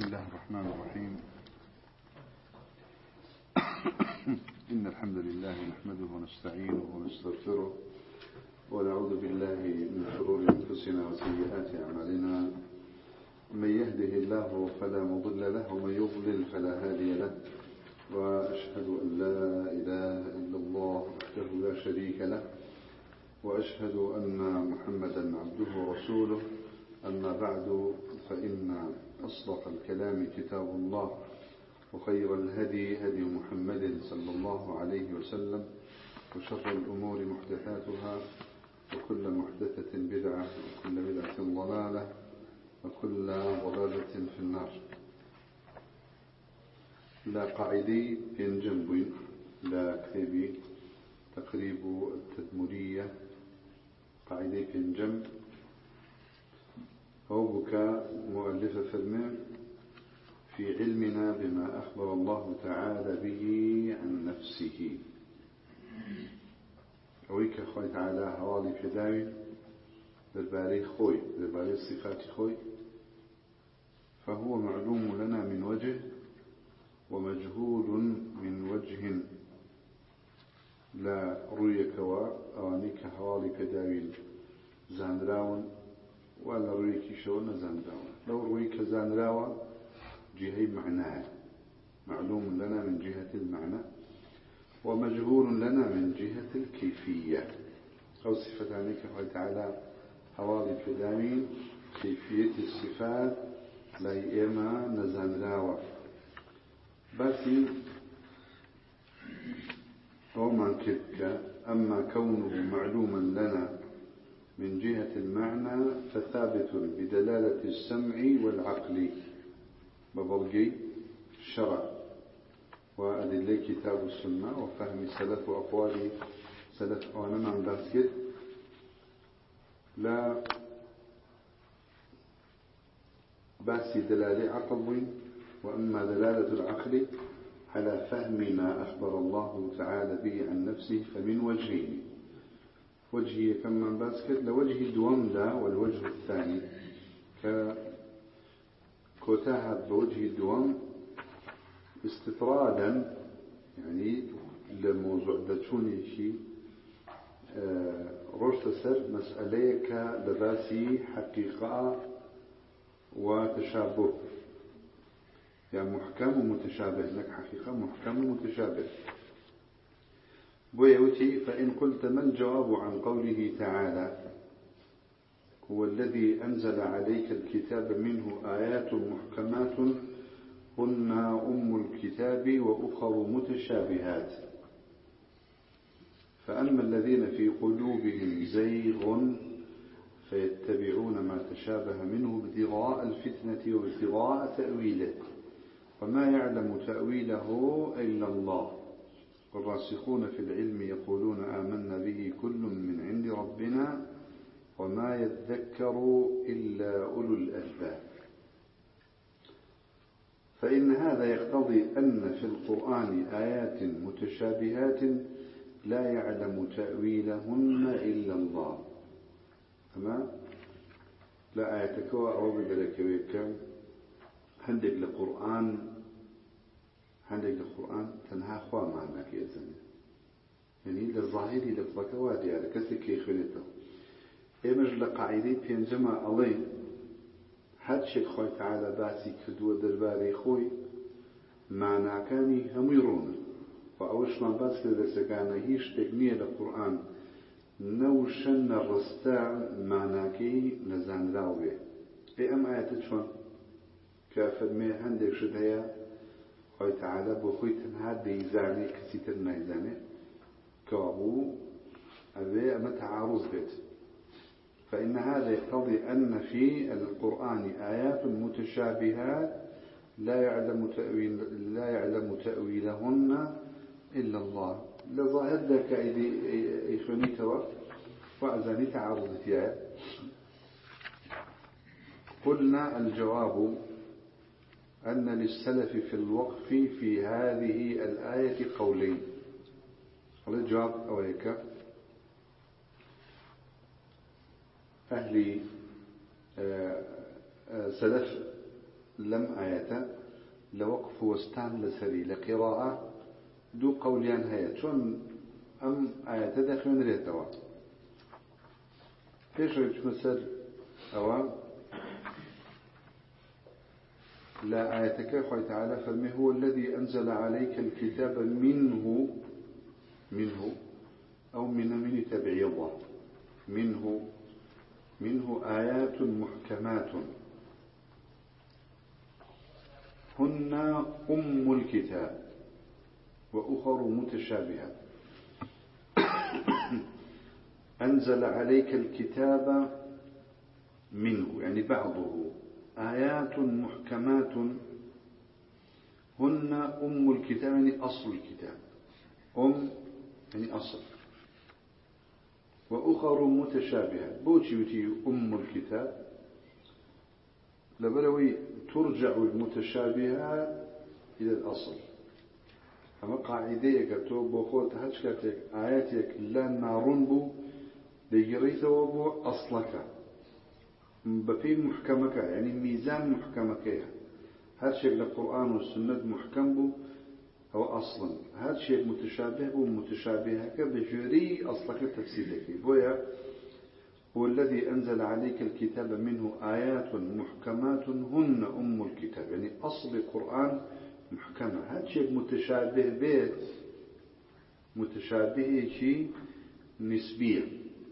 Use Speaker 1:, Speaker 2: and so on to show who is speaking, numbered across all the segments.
Speaker 1: بسم الله الرحمن الرحيم. إن الحمد لله نحمده ونستعينه ونستغفره ونعوذ بالله من شرور أنفسنا وسيئات أعمالنا. من يهده الله فلا مضل له ومن يضلل فلا هادي له، وأشهد أن لا إله إلا الله وحده لا شريك له، وأشهد أن محمدا عبده ورسوله. أما بعد، فإن أصدق الكلام كتاب الله، وخير الهدي هدي محمد صلى الله عليه وسلم، وشر الأمور محدثاتها، وكل محدثة بدعة، وكل بدعة ضلالة، وكل ضلالة في النار. لا قاعدي ينجنب لا كتابي تقريب التدمرية قاعدي ينجنب هو بك مؤلف فرمان في علمنا بما أخبر الله تعالى به عن نفسه. أويك خوي تعالى هوالي في داوي بالباري خوي بالباري صفات خوي، فهو معلوم لنا من وجه ومجهول من وجه. لا رؤيك وأوانيك هوالي في داوي زاندراون ولا رؤيك شون زاندراون. لو رؤيك زاندراون جهة معناه معلوم لنا من جهة المعنى، ومجهول لنا من جهة الكيفية. أو صفتانك قال تعالى حوالي كدامين كيفية الصفات لا إما نزاندراون. بس ومن كذلك أما كونه معلوما لنا من جهة المعنى فثابت بدلالة السمع والعقل ببرقي الشرع وأدلة كتاب السنة وفهم سلف وأقوال سلف أولا عن باسكت. لا بس دلالة عقل، وأما دلالة العقل على فهم ما أخبر الله تعالى به عن نفسه فمن وجهين. وجهي كما باسكت لوجه الدوام لا، والوجه الثاني كوتاها بوجه الدوام استطرادا، يعني لموضوع دتوني شيء رشتسر مسألة كلباسي حقيقة وتشابه، يعني محكم ومتشابه. لك حقيقة محكم ومتشابه. بويوتي فإن قلت ما الجواب عن قوله تعالى هو الذي أنزل عليك الكتاب منه آيات محكمات هن أم الكتاب وأخر متشابهات، فأما الذين في قلوبهم زيغ فيتبعون ما تشابه منه ابتغاء الفتنة وابتغاء تأويله، وما يعلم تأويله إلا الله، والراسخون في العلم يقولون آمنا به كل من عند ربنا وما يذكر إلا أولو الألباب. فإن هذا يقتضي أن في القرآن آيات متشابهات لا يعلم تأويلهن إلا الله. أما لا آياتك أو بذلك ويكام هندق للقرآن تنها خوا معناك يا زمن، يعني للظاهري لفظك وادي على كسك يخلطه. إمج لقاعدين بينجمع عليه حد شيء خوي تعالى باسي كدو درباري خوي معنى كاني هم يرون. فأوش ما باس كده سكانه هيش تكمية للقرآن نوشن الرستاع معناكي نزان راوي. أم آيات شون كافر مي عندك شدها خوي تعالى بخوي تنها بيزاني كسيتر نايزاني كابو أبي أما تعارض بيت. فإن هذا يقتضي أن في القرآن آيات متشابهات لا يعلم تأويلهن إلا الله. لظاهر ذلك إيشوني توا وأزاني تعارضتها. قلنا الجواب أن للسلف في الوقف في هذه الآية قولين. الجواب أوليك أهل سلف لم آية لوقف وستان لسري لقراءة دو قوليان هيا شون أم آية داخل ريتوا فيش ريت مسر أو لا آية خوي تعالى فما هو الذي أنزل عليك الكتاب منه أو من تبعيض منه آيات محكمات هن أم الكتاب وأخر متشابهات أنزل عليك الكتاب منه يعني بعضه آيات محكمات هن أم الكتاب يعني أصل الكتاب يعني أصل وأخر متشابهات بوتي أم الكتاب لبلوي ترجع المتشابهات إلى الأصل أما قاعدة كتب بخوت هشكتك آياتك لا نارون بو ليجريته وبو أصلك بفي محكمك يعني ميزان محكمك هذا شيء للقرآن والسنة محكم بو أو أصلا هذا شيء متشابه بو متشابهك بجري أصلك تفسيرك بويا هو الذي أنزل عليك الكتاب منه آيات محكمات هن أم الكتاب يعني أصل القرآن محكمة هذا شيء متشابه به متشابه شيء نسبي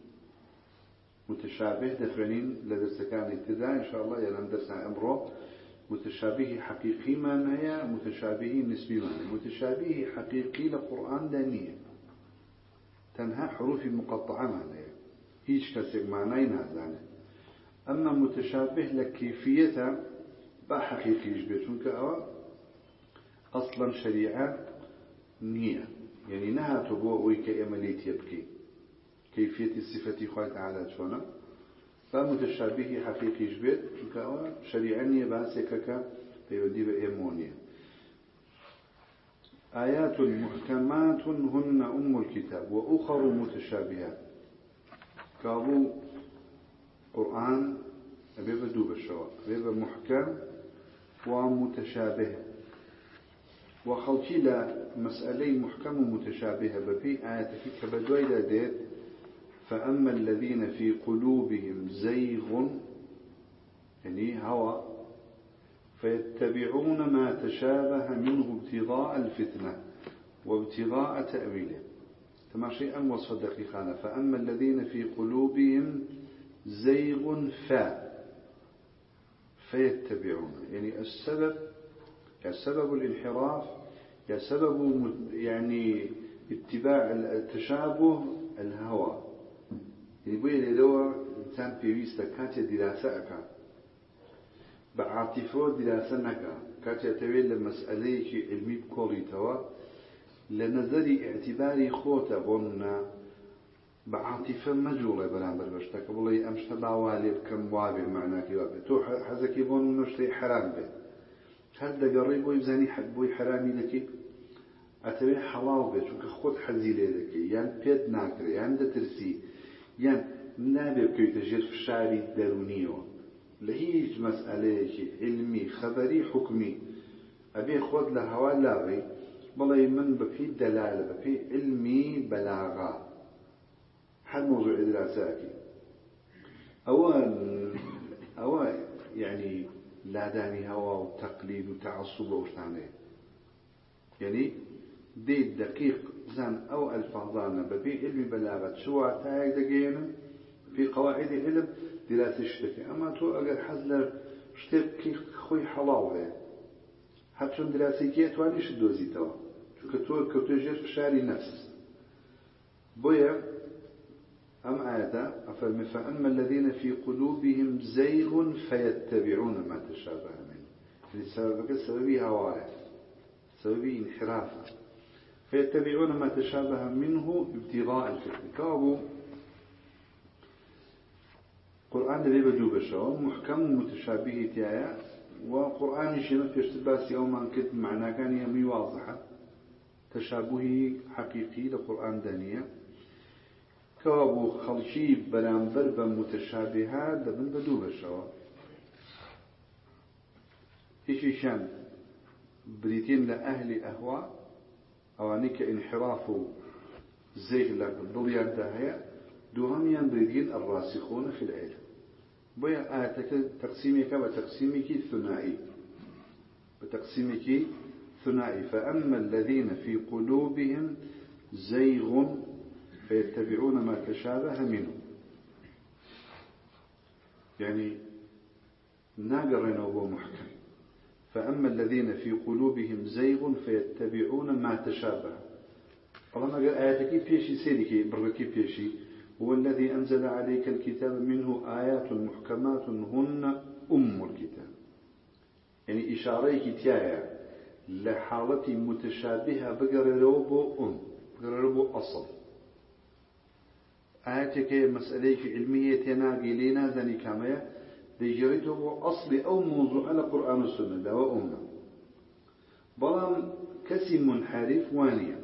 Speaker 1: متشابه دفرنين لدرس كان ابتداء إن شاء الله يلام درس أمره متشابه حقيقي ما هي متشابه نسبي ما هي متشابه حقيقي لقرآن دانية تنها حروف مقطعة ما هي هيش كسر معنين هذا أما متشابه لكيفية بحقيقي يجبتون كأوا أصلا شريعة نية يعني نها تبوء ويكأمليت يبكي كيفية الصفة خواه تعالى شونا فمتشابه حقيقي يجبت كأوا شريعة نية باسكك فيودي بأمونية آيات محكمات هن أم الكتاب وأخر متشابهات كابو قرآن أبيبا دوب الشواء أبيبا محكم ومتشابه وخلتي لا مسألة محكم ومتشابهة بفي آيات في كبدوي لديت فأما الذين في قلوبهم زيغ يعني هوى فيتبعون ما تشابه منه ابتغاء الفتنة وابتغاء تأويله كما شيئا وصف دقيقانا فأما الذين في قلوبهم زيغ فيتبعون يعني السبب الانحراف سبب يعني اتباع التشابه الهوى يقول لدوا إنسان في ويستا كانت دراسة أكا بعاطفه دراسة نكا كانت يتويل لمسألة علمي بكوري توا لنظري اعتباري خوتا بونا بعاطفة مجولة بلان بربشتك والله أمشت باوالي بكم وابي معناك وابي تو حزكي بون نشتي حرام به هل دقري بوي بزاني بوي حرامي لكي أتوي حلال به چونك خود حزيلي لكي يعني بيد ناكري يعني دترسي يعني نابي بكي تجير في الشعري الدارونيو لهيج مسألة علمي خبري حكمي أبي خود لهوا لاغي بلي من بفي دلالة بفي علمي بلاغة حد موضوع دراساتي أو يعني لا داني هوا وتقليد وتعصب وشتانه يعني دي دقيق زان أو الفاظانا بفي علمي بلاغة شو عتاي دقينا في قواعد العلم دراسة شتكي أما تو أقل حزل شتكي خوي حلاوة حتى دراسة كي تواني شدو زيتوا شو كتوجر في شاري نفس بويا أم آية أفرم فأما الذين في قلوبهم زيغ فيتبعون ما تشابه منه السببي هواية سببي انحراف فيتبعون ما تشابه منه ابتغاء الفتنة كابو قرآن الذي بدو بشو محكم متشابه تيايا وقرآن يشير في اشتباس يوما كتب معناه كان يمي واضحة تشابهي حقيقي لقرآن دانية كابو خلشي بلانبر بمتشابهات دبن بدو بشو إيشيشان بريتين لأهل أهواء أو أنك انحراف زيغ للضليان داهية دوهميان بريتين الراسخون في العلم بيا تقسيمك وتقسيمك ثنائي فأما الذين في قلوبهم زيغ فيتبعون ما تشابه منه يعني ناقرنا هو محكم فأما الذين في قلوبهم زيغ فيتبعون ما تشابه الله قال آياتك بيشي سيرك بركي بيشي هو الذي أنزل عليك الكتاب منه آيات محكمات هن الكتاب يعني إشاريك تيايا لحالة متشابهة بقرربو أصل آياتك مسألة علمية تناقي لنا ذني كامية ديجريته أصل أو موضوع على قرآن السنة دواء أمة بلان كسي منحرف وانيا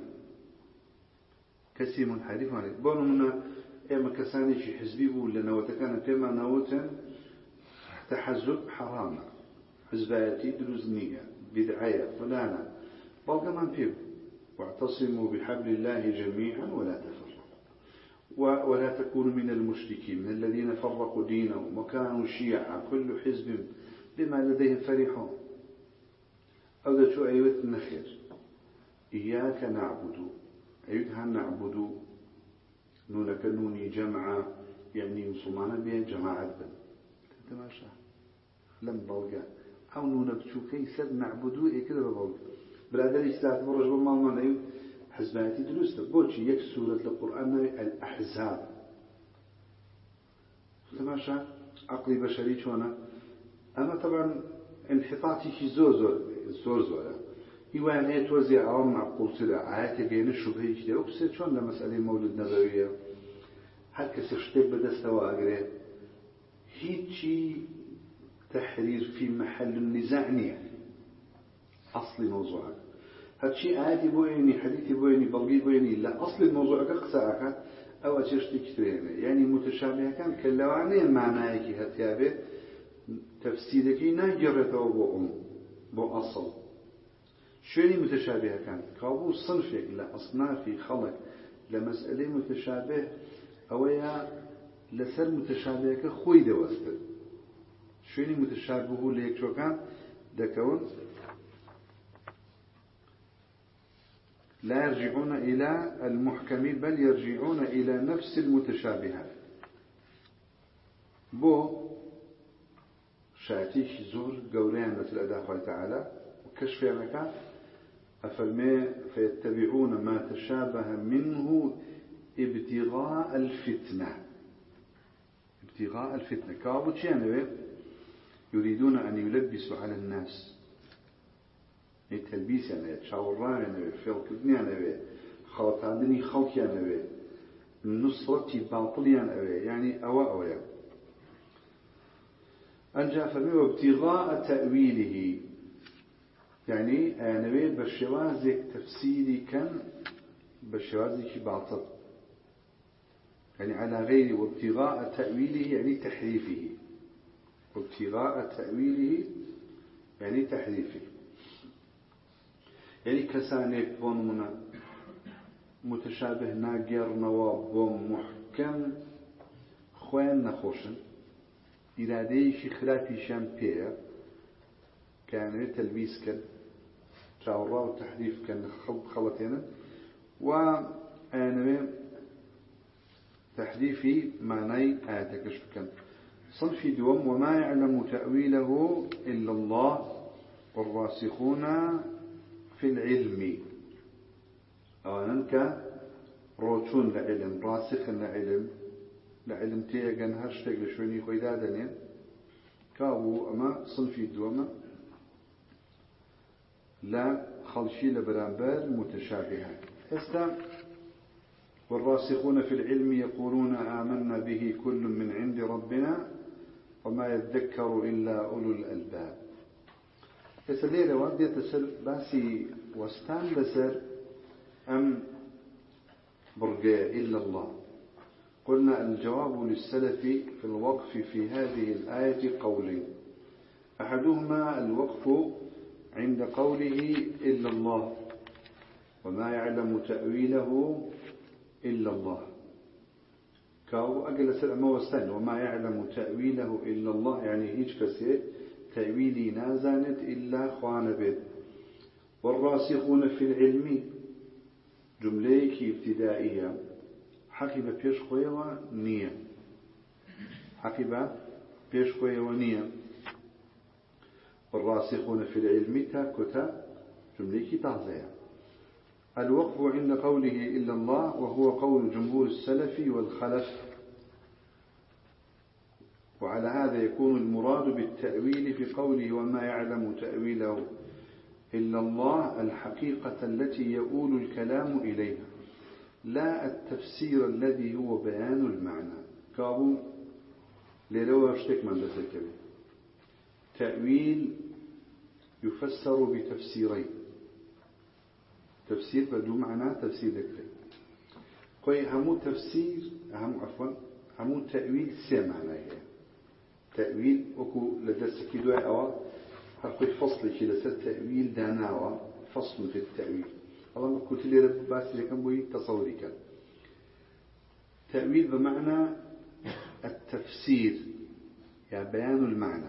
Speaker 1: بلان منا إما كساني شي حزبي بولنا وتكان فيما نوتا تحزب حراما حزباتي دروزنية بدعية فلانا بل كمان فيه واعتصموا بحبل الله جميعا ولا تفرقوا ولا تكونوا من المشركين من الذين فرقوا دينهم وكانوا شيعا كل حزب بما لديهم فرحون أو ذا شو أيوة النخير إياك نعبد أيوتها نعبد نونك نوني جمعة يعني مسلمان بها جماعة بن تماشى لم بلغا أو نونك شو كيسر نعبدو إيه كده بلغا برادر إسلام مرج بالمالمان أيوة حزباتي درست بوشي يك سورة القرآن الأحزاب تماشى عقلي بشري شونا أما طبعا انحطاطي شي زور يوان هي توزيع عوام معقول سلا عادة بين الشبهة كده وبصير شون لمسألة مولد نبوية هل كسرشتب بدا سوا أقرأ هيتشي تحرير في محل النزاع نية أصل موضوعك هادشي عادي بويني حديثي بويني بلغي بويني لا أصل الموضوع قصاك أو أشتي كترين يعني متشابه كان كاللواني معناه كي هتيابه تفسيرك ناجرته بو أصل شوني متشابه كان كابو صنفك لأصناف خلق لمسألة متشابه أويا لسر متشابه خوي دوستر شوني متشابه ليك شو كان دكون لا يرجعون إلى المحكم بل يرجعون إلى نفس المتشابهات بو شاتيش زور قولين مثل أداء الله تعالى وكشف مكان أفرمي فيتبعون ما تشابه منه ابتغاء الفتنة كابو تشانوي يريدون أن يلبسوا على الناس التلبيس يعني تشاوران يعني فيلك يعني خلطاندني خلق يعني نصرتي باطل يعني أواء أنجا فرمي وابتغاء تأويله يعني أنوي بشوازك تفسيري كان بشوازك باطل يعني على غير وابتغاء تأويله يعني تحريفه وابتغاء تأويله يعني تحريفه يعني كسانك بون متشابه ناقر نواب بون محكم خوان نخوشن إراديش خلافي شامبير كان تلبيس كان شاورا والتحريف كان خلطين وأنا تحريفي معنى آتكش كان صنفي دوم وما يعلم تأويله إلا الله والراسخون في العلم أولاً روتون لعلم راسخ لعلم تيغن هاشتاق لشويني خويدادنين كابو أما صنفي دوما لا خلشي لبرامبر متشابهات والراسخون في العلم يقولون آمنا به كل من عند ربنا وما يذكر إلا أولو الألباب كسليل وردي تسل باسي وستان بسر أم برقاء إلا الله قلنا الجواب للسلف في الوقف في هذه الآية قولين أحدهما الوقف عند قوله إلا الله وما يعلم تأويله إلا الله، كاو أجلس الموستن وما يعلم تأويله إلا الله، يعني هيج كسي تأويلي نازانت إلا خوان بيت. والراسخون في العلم جمليك ابتدائية حقب بيش خوية ونية، حقب بيش خوية ونية. والراسخون في العلم تاكتا جمليك تعزية. الوقف عند قوله إلا الله وهو قول جمهور السلف والخلف، وعلى هذا يكون المراد بالتأويل في قوله وما يعلم تأويله إلا الله الحقيقة التي يؤول الكلام إليها، لا التفسير الذي هو بيان المعنى. كابو ليلو اشتك من ذلك تأويل يفسر بتفسيرين، تفسير بدو معنى تفسير ذكري. قوي همو تفسير همو تأويل سي معنى. تأويل وكو لدرسك دواء أو هقول فصل كده تأويل داناوة فصل في التأويل. الله ما قلت لي رب باس لكم بوي تصورك. تأويل بمعنى التفسير، يعني بيان المعنى.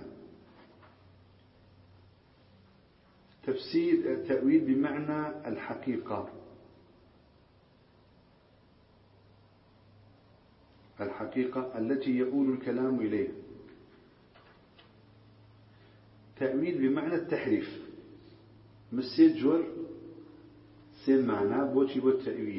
Speaker 1: تفسير التأويل بمعنى الحقيقة، الحقيقة التي يؤول الكلام إليها. تأويل بمعنى التحريف، مسيد جور سين معناه بوشي بو التأويل.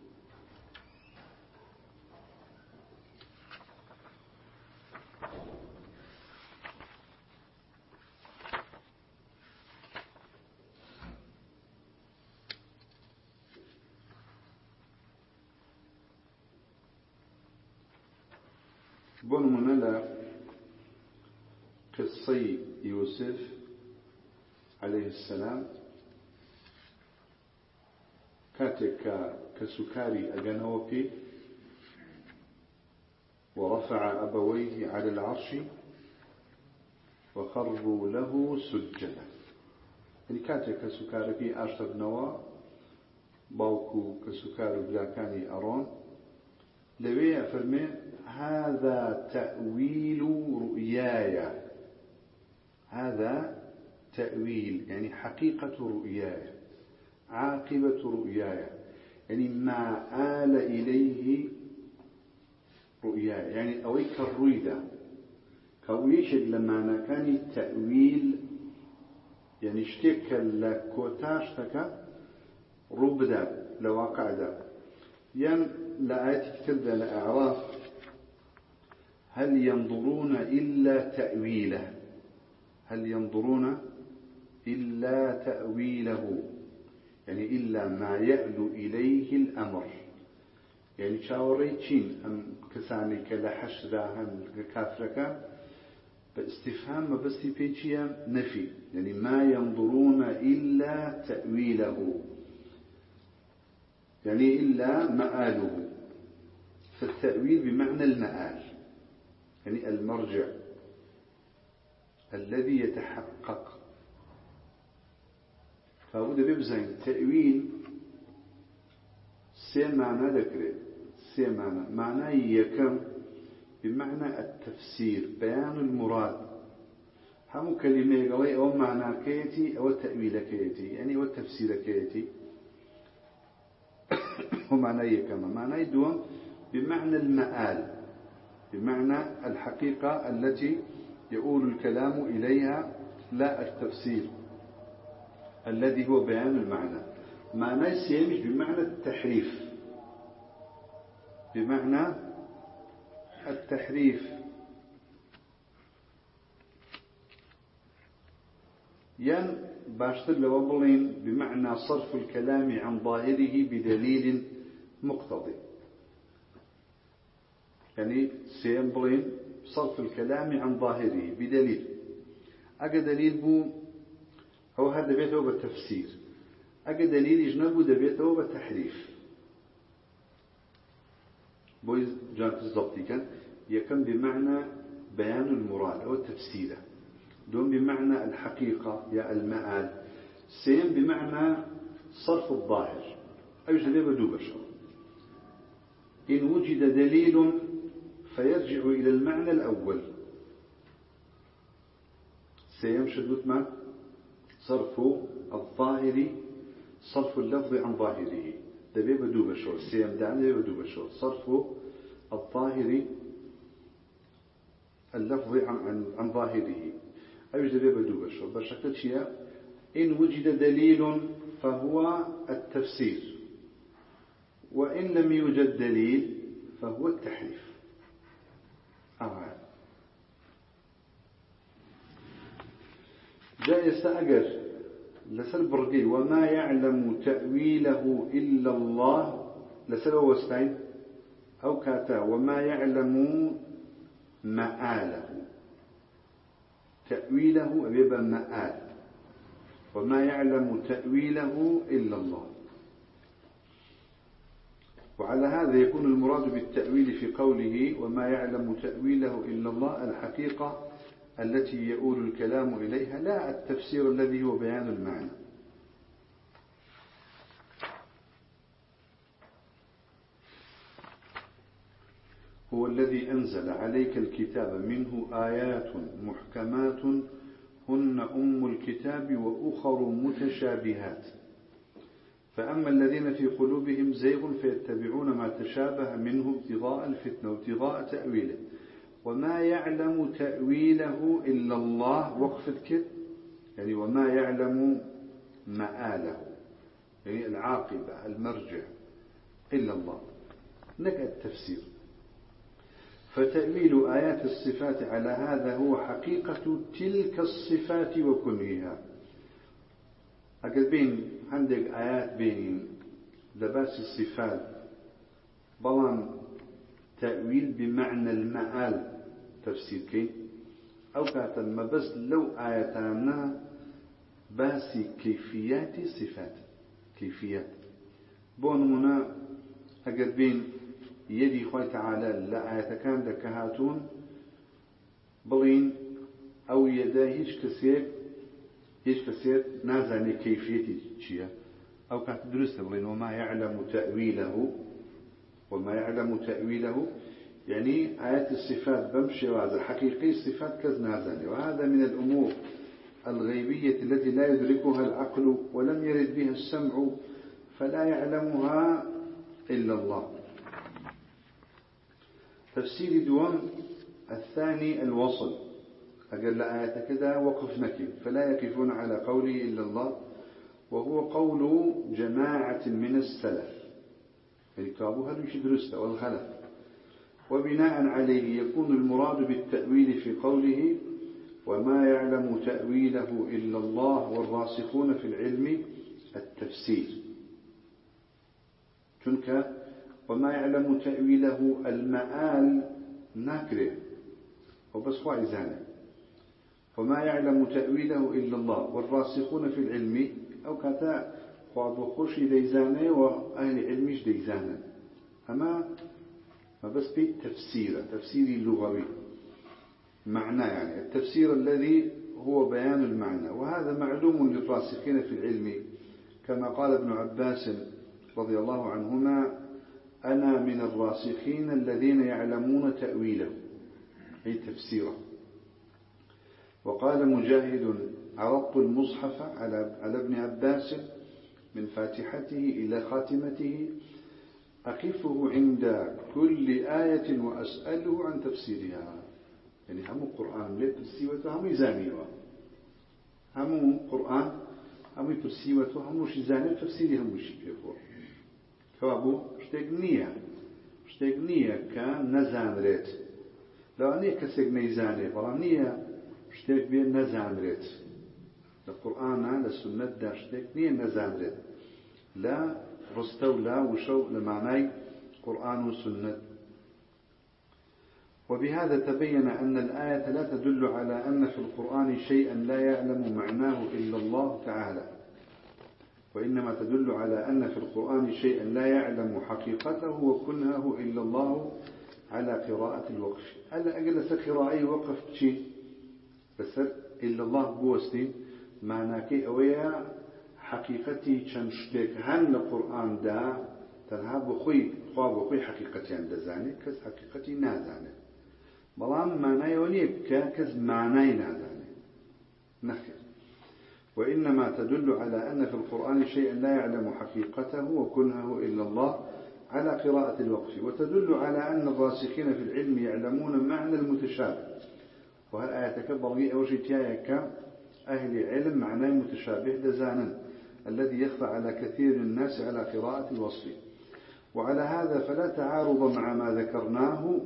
Speaker 1: بون منالا قصي يوسف عليه السلام كاتك كسكاري أجنوبي ورفع أبويه على العرش وخروا له سجدا. يعني كاتك كسكاري أرشد نوا باوكو كسكاري بلاكاني أرون لوي أفرمي هذا تأويل رؤياي، هذا تأويل يعني حقيقة رؤياي، عاقبة رؤياي، يعني ما آل إليه رؤياي، يعني أويك الرؤيدة كويشد لما كان التأويل يعني اشتك لكوتاشتك ربدا لواقع دا. يعني لآيات كتبدا لأعراف هل ينظرون إلا تأويله، هل ينظرون إلا تأويله، يعني إلا ما يألو إليه الأمر. يعني شاوريتشين أم كساني كلحش ذاهن كافرك باستفهام بس بيتشيا نفي، يعني ما ينظرون إلا تأويله يعني إلا مآله. فالتأويل بمعنى المآل، يعني المرجع الذي يتحقق. فأبدا بيبزين تأويل سي معنى ذكره، سي معنى يكم بمعنى التفسير، بيان المراد. هم كلمة يقولي أو معنى كيتي أو التأويل كيتي، يعني أو التفسير كيتي. ومعنى يكم معنى يدوم بمعنى المآل، بمعنى الحقيقة التي يؤول الكلام إليها، لا التفسير الذي هو بيان المعنى. معنى يسيمش بمعنى التحريف، بمعنى التحريف. ين باشتر لوبلين بمعنى صرف الكلام عن ظاهره بدليل مقتضي، يعني سيمبلين صرف الكلام عن ظاهره بدليل. أجا دليل بو هو هذا بيته بالتفسير، أجا دليل يجنبه دبيته بالتحريف. بوي جانت الضبطي كان يكون بمعنى بيان المراد أو التفسير. دوم بمعنى الحقيقة يا المآل. سين بمعنى صرف الظاهر أيش ذي بدو بشر. إن وجد دليل فيرجع إلى المعنى الأول. سيمشد مع صرف الظاهر، صرف اللفظ عن ظاهره دبي بدو بشر. سيم دعني بدو بشر صرف الظاهر اللفظ عن ظاهره أيش ذي بدو بشر بشكل شيء. إن وجد دليل فهو التفسير، وإن لم يوجد دليل فهو التحريف. جاء يستأجر لسل برقي وما يعلم تأويله إلا الله لسل وستين أو كاتا وما يعلم مآله. تأويله يبقى مآل، وما يعلم تأويله إلا الله. وعلى هذا يكون المراد بالتأويل في قوله وما يعلم تأويله إلا الله الحقيقة التي يؤول الكلام إليها، لا التفسير الذي هو بيان المعنى. هو الذي أنزل عليك الكتاب منه آيات محكمات هن أم الكتاب وأخر متشابهات فأما الذين في قلوبهم زيغ فيتبعون ما تشابه منه ابتغاء الفتنة وابتغاء تأويله وما يعلم تأويله إلا الله. وقفت كده يعني وما يعلم مآله يعني العاقبة المرجع إلا الله. نكأ التفسير. فتأويل آيات الصفات على هذا هو حقيقة تلك الصفات وكنهها. أقل بين عندك آيات بين لباس الصفات بلان تأويل بمعنى المآل تفسير كي أو كاتن ما بس لو آياتنا باسي كيفيات صفات كيفيات بونمنا أقل بين يدي خوي تعالى لا آيات كان لك هاتون بلين أو يدا هيش كسير نازعني كيفيتي شيء أو كانت درست بلين وما يعلم تأويله يعني آيات الصفات بمشي وهذا حقيقي الصفات كزنازاني. وهذا من الأمور الغيبية التي لا يدركها العقل ولم يرد بها السمع فلا يعلمها إلا الله. تفسير دوام الثاني الوصل. أقل آيات كذا وقفنك فلا يقفون على قوله إلا الله وهو قول جماعة من السلف فكتابها يشدرست والخلف. وبناء عليه يكون المراد بالتأويل في قوله وما يعلم تأويله إلا الله والراسخون في العلم التفسير. تنك وما يعلم تأويله المآل ناكره وبس وعزانه. وما يعلم تأويله إلا الله والراسخون في العلم أو كتا وخوش ديزانه وأهل علمش ديزانه. أما ما بس بيت تفسير اللغوي معنى يعني التفسير الذي هو بيان المعنى. وهذا معلوم للراسخين في العلم كما قال ابن عباس رضي الله عنهما أنا من الراسخين الذين يعلمون تأويله أي تفسيره. وقال مجاهد عرضت المصحف على ابن عباس من فاتحته إلى خاتمته أقفه عند كل آية وأسأله عن تفسيرها. يعني هم قرآن لا تفسيرته هم يزانيوا هم قرآن هم تفسيرته هم شيزاني تفسيرها هم شيء كابو شتغنية كان نزان ريت لو أني كسر نيزاني فرانية شتغ بين نزان ريت القرآن للسنة دا شتغنية نزان ريت لا رستو لا وشو لمعنى قرآن وسنة. وبهذا تبين أن الآية لا تدل على أن في القرآن شيئا لا يعلم معناه إلا الله تعالى وإنما تدل على أن في القرآن شيئا لا يعلم حقيقته وكنهه إلا الله على قراءة الوقف. ألا أجلس قراءة وقف شيء بس إلا الله بوستين معناكي أويا حقيقتي شنشتك هن القرآن دا تنها بخوي خواب بخوي حقيقتي عند زاني كز حقيقتي نازاني بلان معناي ونيك كز معناي نازاني نخير وإنما تدل على أن في القرآن شيئا لا يعلم حقيقته وكنهه إلا الله على قراءة الوقف وتدل على أن الراسخين في العلم يعلمون معنى المتشابه وهالآية كبرغي أوجيتيا كأهل علم معناه متشابه دزانا الذي يخفى على كثير الناس على قراءة الوصف وعلى هذا فلا تعارض مع ما ذكرناه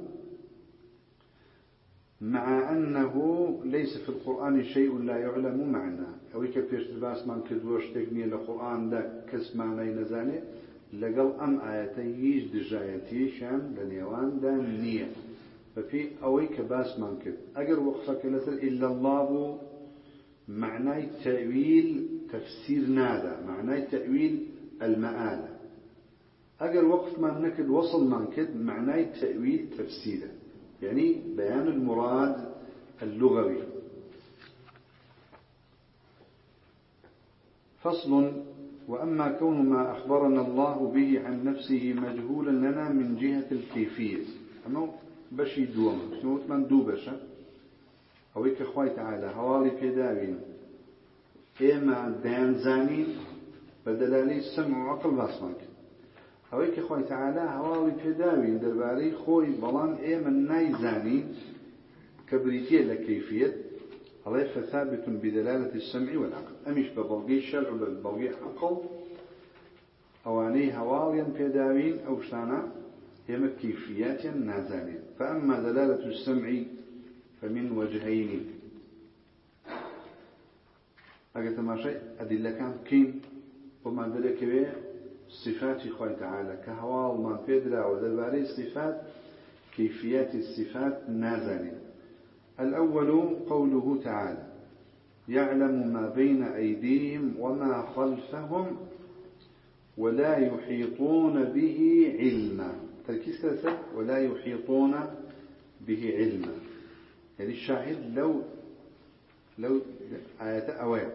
Speaker 1: مع أنه ليس في القرآن شيء لا يعلم معناه أو يكفيش تباس من كدوش تكني للقرآن دا كسماني نزاني لقل أم آياتيش دجايتي شان لنيوان دا نية ففي أوي كباس من كد أقر وقفك لسل إلا الله معناه تأويل تفسير نادا معناه تأويل المآلة أقر وقف ما نكد وصل من كد معناه تأويل تفسيره يعني بيان المراد اللغوي فصل وأما كون ما أخبرنا الله به عن نفسه مجهولا لنا من جهة الكيفية أما بشي دوما شنو من دوبشة أويك أخوي تعالى هوالي في داوين إما دان زانين بدلالي السمع وعقل باسمك هويك أخوي تعالى هوالي في داوين درباري خوي بلان إما ناي زانين كبريتية لكيفية الله فثابت بدلالة السمع والعقل أمش ببلغي الشرع ببلغي عقل أواني هواليا في داوين أو شانا هي كيفيات نازانين فأما دلالة السمع فمن وجهين أقول ما شيء أدلة كان كين وما ذلك به صفات خوي تعالى كهوال من فدرا ودلباري صفات كيفيات الصفات نازانين الأول قوله تعالى يعلم ما بين أيديهم وما خلفهم ولا يحيطون به علما تركيز كذا ولا يحيطون به علما يعني الشاهد لو آية أوية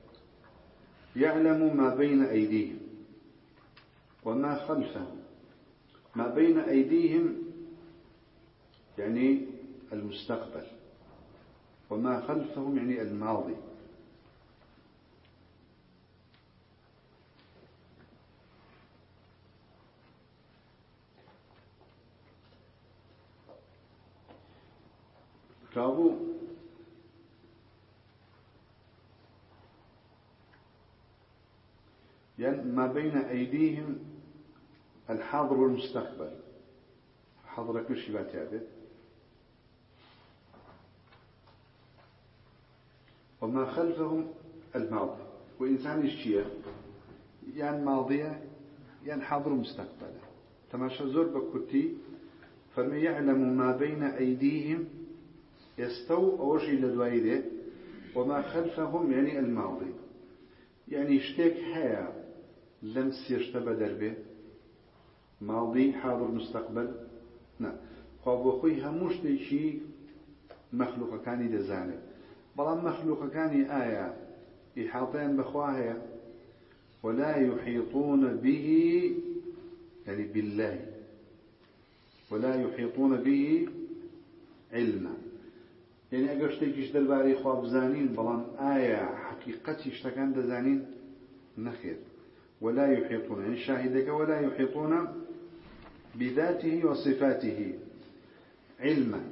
Speaker 1: يعلم ما بين أيديهم وما خلفهم ما بين أيديهم يعني المستقبل وما خلفهم يعني الماضي كابو يعني ما بين أيديهم الحاضر والمستقبل حاضر كل شيء باتعبه وما خلفهم الماضي وإنسان الشيء يعني ماضية يعني حاضر ومستقبل تماشى زور بكتي فما يعلم ما بين أيديهم يستو أوشي لدوائده وما خلفهم يعني الماضي يعني اشتك هيا لمس يشتبه دربه ماضي حاضر مستقبل نعم خواب أخوي هموش ديشي مخلوق كاني دزانه بلان مخلوق كاني آية إحاطين بخواهي ولا يحيطون به يعني بالله ولا يحيطون به علما يعني أقر شتيكيش دلباري خواب زانين بلان آية حقيقتي اشتكان دزانين نخير ولا يحيطون يعني شاهدك ولا يحيطون بذاته وصفاته علما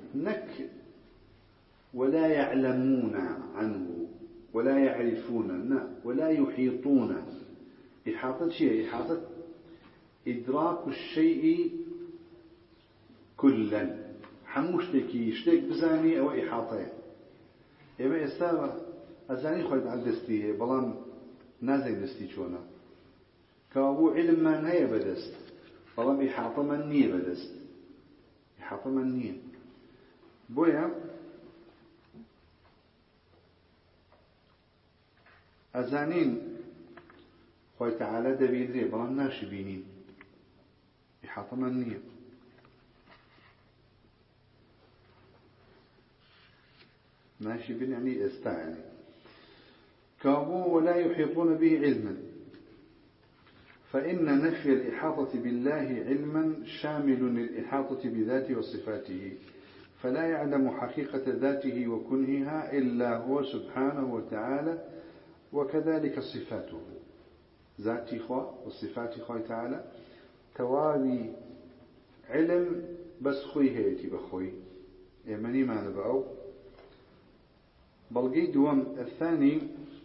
Speaker 1: ولا يعلمون عنه ولا يعرفون ولا يحيطون إحاطة شيء إحاطة إدراك الشيء كلا حموشتك يشتك بزاني أو إحاطة إما يستوى أزاني خويت على دستيه بلان نازل دستي شونا كابو علم ما نهي بدست بلان إحاطة من نية بدست إحاطة من نية بويا أزانين خوي تعالى دبيدري بلان ناشبينين إحاطة من نية ماشي بن يعني استعني كابو ولا يحيطون به علما، فإن نفي الإحاطة بالله علما شامل للإحاطة بذاته وصفاته، فلا يعلم حقيقة ذاته وكنهها إلا هو سبحانه وتعالى، وكذلك صفاته ذاتي خوا والصفات خوا تعالى توابي علم بس خوي هيتي بخوي يمني ما نبأو بلقي دوام الثاني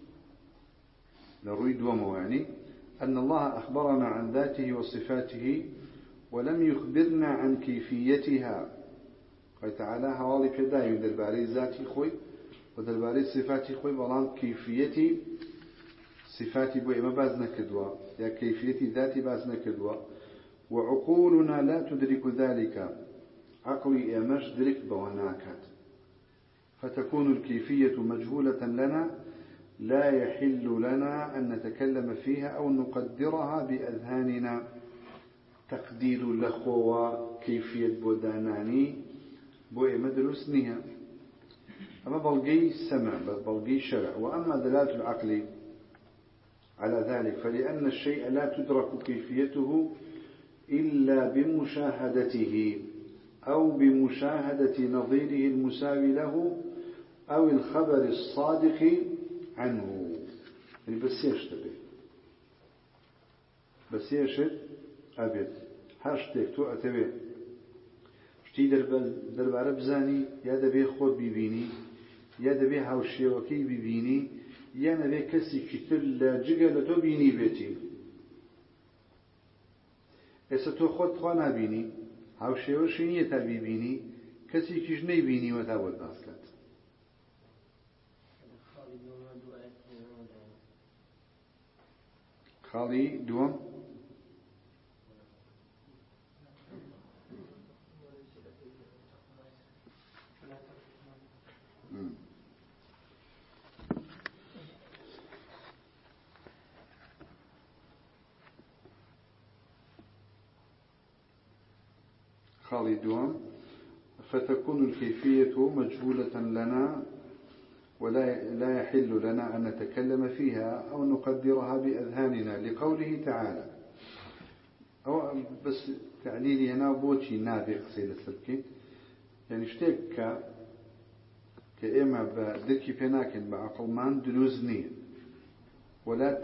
Speaker 1: نروي دوامه يعني أن الله أخبرنا عن ذاته وصفاته ولم يخبرنا عن كيفيتها. قال تعالى هوالي بيداي درباري ذاتي خوي ودرباري صفاتي خوي بلان كيفيتي صفاتي بوي ما بازنا كدوا يا كيفيتي ذاتي بازنا كدوا، وعقولنا لا تدرك ذلك عقلي امش درك بوناكات، فتكون الكيفية مجهولة لنا لا يحل لنا أن نتكلم فيها أو نقدرها بأذهاننا. تقدير لخوة كيفية بوداناني بوئي مدرس نها، أما بلقي سمع بلقي شرع. وأما دلالة العقل على ذلك فلأن الشيء لا تدرك كيفيته إلا بمشاهدته أو بمشاهدة نظيره المساوي له أو الخبر الصادق عنه. يعني بس يشتبه بس يشد أبد هاشتك تو أتبه شتي دربارة بزاني يا دبي خود ببيني يا دبي هاوشي وكي ببيني يا نبي كسي كتر لاجقة لتو بيني بيتي إسا تو خود خوانا بيني هاوشي وشينية تابي بيني كسي كجني بيني وتابد ناسكت. خالي دوم خالي دوم فتكون الكيفية مجهولة لنا ولا يحل لنا أن نتكلم فيها أو نقدرها بأذهاننا لقوله تعالى. أو بس تعليلي هنا بوشي نابق سيدة سبكين يعني اشتك كإما بدركي بيناكن بعقل مان دلوزني ولا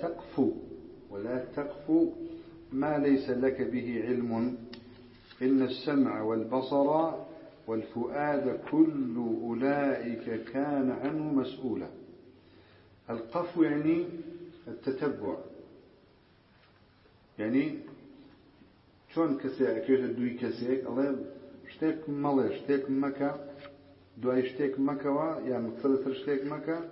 Speaker 1: تقف ما ليس لك به علم، إن السمع والبصر والفؤاد كل أولئك كان عنه مسؤولا. القفو يعني التتبع، يعني شون كسي كيف دوي كسيك الله اشتاك ماله اشتاك مكة دوي اشتاك مكة يعني مقصد اشتاك مكة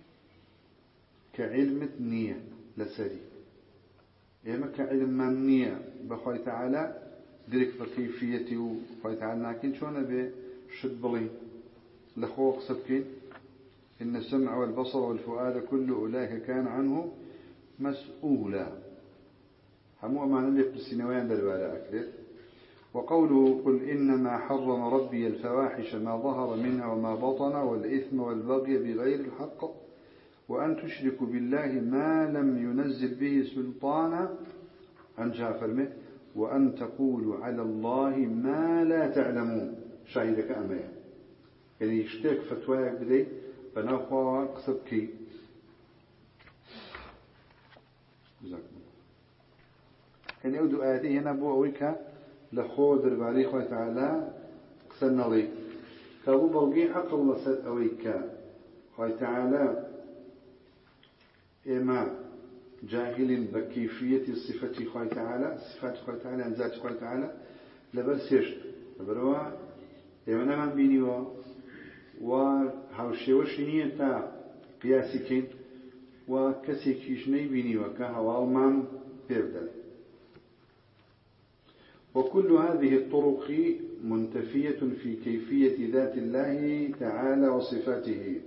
Speaker 1: كعلم نية لسري يعني كعلم من نية بخوي تعالى درك بكيفيته وخوي تعالى لكن شون أبي شد بلي لخوق سبكين إن السمع والبصر والفؤاد كل أولئك كان عنه مسؤولا. همو أمان اللي بالسنوين دربالة أكثر. وقوله قل إنما حرم ربي الفواحش ما ظهر منها وما بطن والإثم والبغي بغير الحق وأن تشركوا بالله ما لم ينزل به سلطانا عن جافر وأن تقولوا على الله ما لا تعلمون. شاهدك أمام يعني يشتاك فتواك بدي فناخوا قصبكي كان يودو آياتي هنا بوأويك لخود ربالي خواه تعالى قصرنا لي كابو بلقي حق الله سد أويك خواه تعالى إما جاهل بكيفية صفة خواه تعالى صفات خواه تعالى عن ذات خواه تعالى لبرسيشت لبروا إما من بينيوا وهاوشي وشينية تا قياسي كين وكسي كيشني بينيوا كهوال من بيبدل. وكل هذه الطرق منتفية في كيفية ذات الله تعالى وصفاته.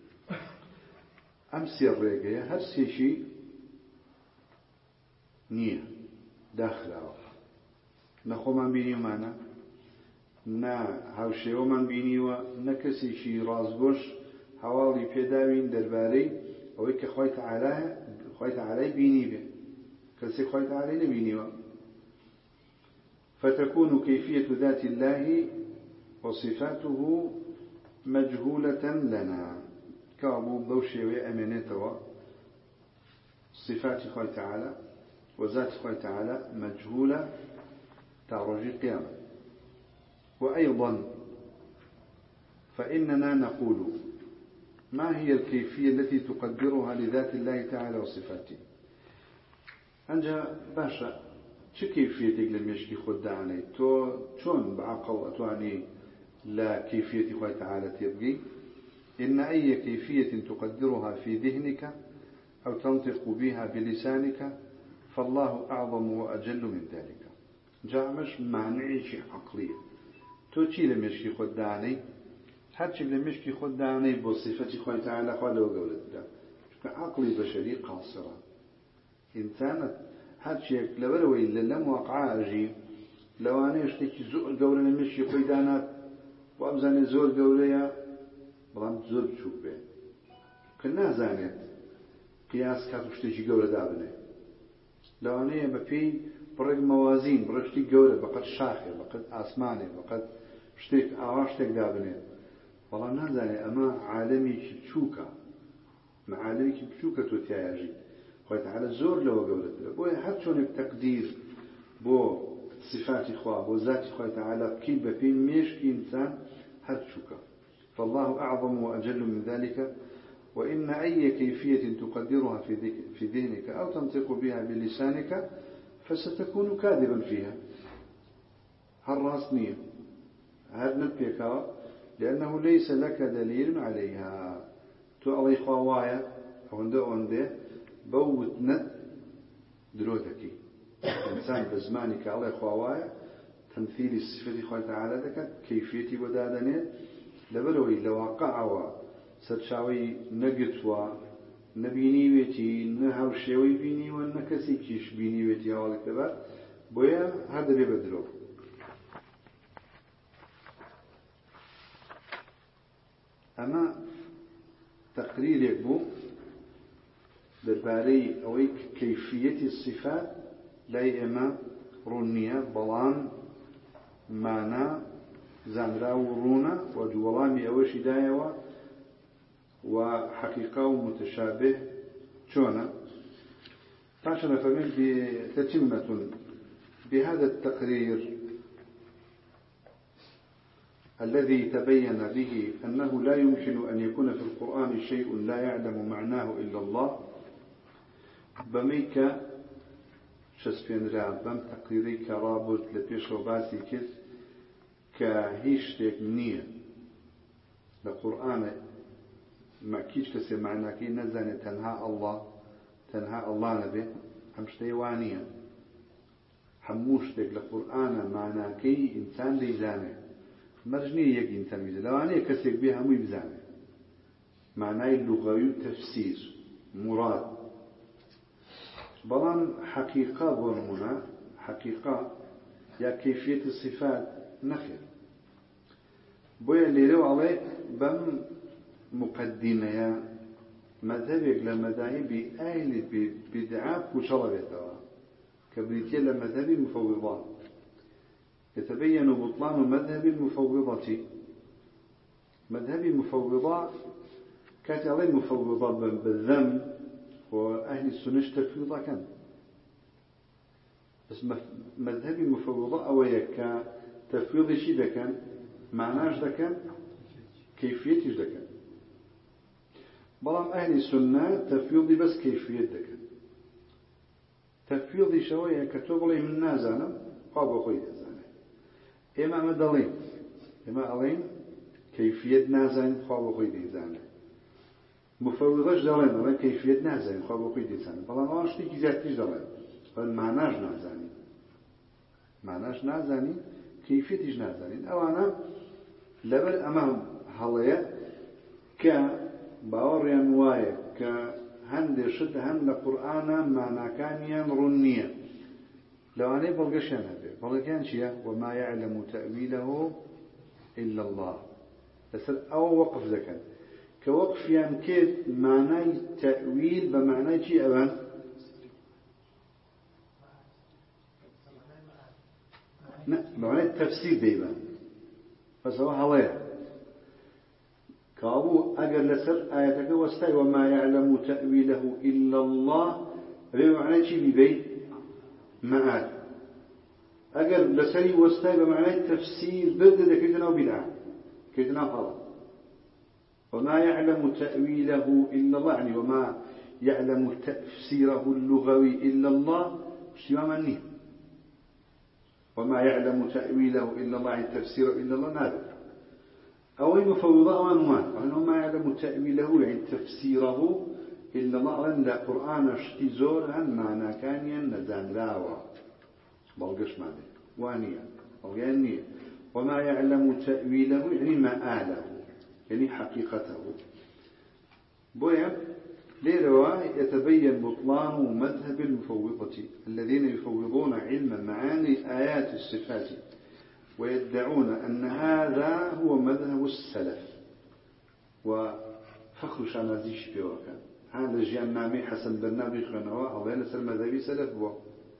Speaker 1: أمسي الرقية هرسي شيء نية داخله نخو من بيني معنا نا هاوشي ومن بيني ونكسي شيء رازقوش حوالي بيداوين درباري ويك خويت علي بيني به كسي خويت علي نبيني فتكون كيفية ذات الله وصفاته مجهولة لنا كابو بوشي وأمنته صفات خوي تعالى وذات خوي تعالى مجهولة تعرج قيامة. وأيضا فإننا نقول ما هي الكيفية التي تقدرها لذات الله تعالى وصفاته؟ أنجا باشا شو كيفيتك لم يشكي خدعني تو شون بعقل أتواني لا كيفية خوي تعالى تبقي إن أي كيفية تقدرها في ذهنك أو تنطق بها بلسانك فالله أعظم وأجل من ذلك. جاء مش معنعي شيء عقلية تو شي لم يشكي خدعني هرشي لم يشكي خدعني بصفة خوي تعالى قال وقولت له عقلي بشري قاصرة إنسانة هرشي لبروي لم وقع أجيب لو أنا يشتكي زور قولة لم يشكي قيدانات وأبزاني زور قولة بلان زور بشوك به كنا زانيت قياس كاتو شتيجي قولة دابنه لو أنا بفي برق موازين برشتي قولة بقد شاخر بقد آسماني بقد شتيك آواشتك دابنه والله نازاني أما عالمي كتشوكا مع عالمي كتشوكا توتياجي خويت على الزور لو قولت له بو حتى شون التقدير بو صفات إخوة بو ذات خويت على كيف بفين ميش إنسان هتشوكا فالله أعظم وأجل من ذلك. وإن أي كيفية تقدرها في ذهنك أو تنطق بها بلسانك فستكون كاذبا فيها هالراسنية هاد نبيك لأنه ليس لك دليل عليها تؤلي خوايا عنده بوتنا دروتك إنسان بزمانك على خوايا تمثيل الصفة خوي تعالى ذكر كيفية ودادنه لبروي لواقع ستشاوي نقطوا نبيني ويتي نهاو شوي بيني ونكسي كيش بيني ويتي هذا كذا بويا هذا اللي بدلو. أما تقرير يكبو بالباري أو كيفية الصفات لا إما رنية بلان معنى زانرا ورونا وجولامي أوش دايوا وحقيقة متشابه شونا فعشان فمن بتتمة بهذا التقرير الذي تبين به أنه لا يمكن أن يكون في القرآن شيء لا يعلم معناه إلا الله بميك شسبين رابم تقريري كرابط لبيش وباسي كس كهيشتك نية القرآن ما كيش كسي معناكي نزاني تنهى الله نبي همشتي وانية هموشتك القرآن معناكي إنسان ليزاني مرجني يك إنسان بيزاني لو أنا كسيك بها مو بزاني معناه اللغوي تفسير مراد بلان حقيقة ظلمنا حقيقة يا كيفية الصفات نخير بويا اللي لو عليه بم مقدمة يا مذهبك لمذاهب أهل بدعاء وشربتها كبريتيا لمذهب مفوضات يتبين بطلان مذهب المفوضة مذهب المفوضة كانت عليه مفوضة بالذنب وأهل السنة تفويضة كان بس مذهب المفوضة أويك تفويض شي دكان معناش دكان كيفيتش دكان بلام أهل السنة تفويض بس كيفية دكان تفويض شوية كتب لي من نازانا قابل خوي نازانا إما مدلين إما ألين كيفية نازان قابل خوي نازانا مفوضش دلين كيفية نازان قابل خوي نازانا بلام أشتي كذاتيش دلين بل معناش نازاني كيفيتش نازاني أو أنا لبل أمام هلايا كباوريان وايا كهند شد هند القرآن معنى كان رنية لو أنا بلقشان هذا بلقان شيء وما يعلم تأويله إلا الله بس أو وقف ذكر كوقف يعني كيف معنى تأويل بمعنى شيء أبان بمعنى التفسير دايما فسوى هوايا كابو أجر لسر آياتك واستوى وما يعلم تأويله إلا الله بمعنى شيء ببين معاد أجر لسري واستوى بمعنى التفسير ضد كيفنا وبدعة كيفنا خلاص وما يعلم تأويله إلا الله يعني وما يعلم تفسيره اللغوي إلا الله شيء مني وما يعلم تأويله إلا الله يعني تفسيره إلا الله نادر أو مفوضة أنوان وأنه ما يعلم تأويله يعني تفسيره إلا الله لأن القرآن اشتزور عن معنى كان ينزان لاوة بلغش معنى وانية أو يعني وما يعلم تأويله يعني مآله يعني حقيقته بويا ليروا يتبين بطلان مذهب المفوضة الذين يفوضون علم معاني آيات الصفات ويدعون أن هذا هو مذهب السلف وفخر شانازيش بيوكا هذا جيان نامي حسن برنامج غنوا الله ينسى المذهبي سلف بو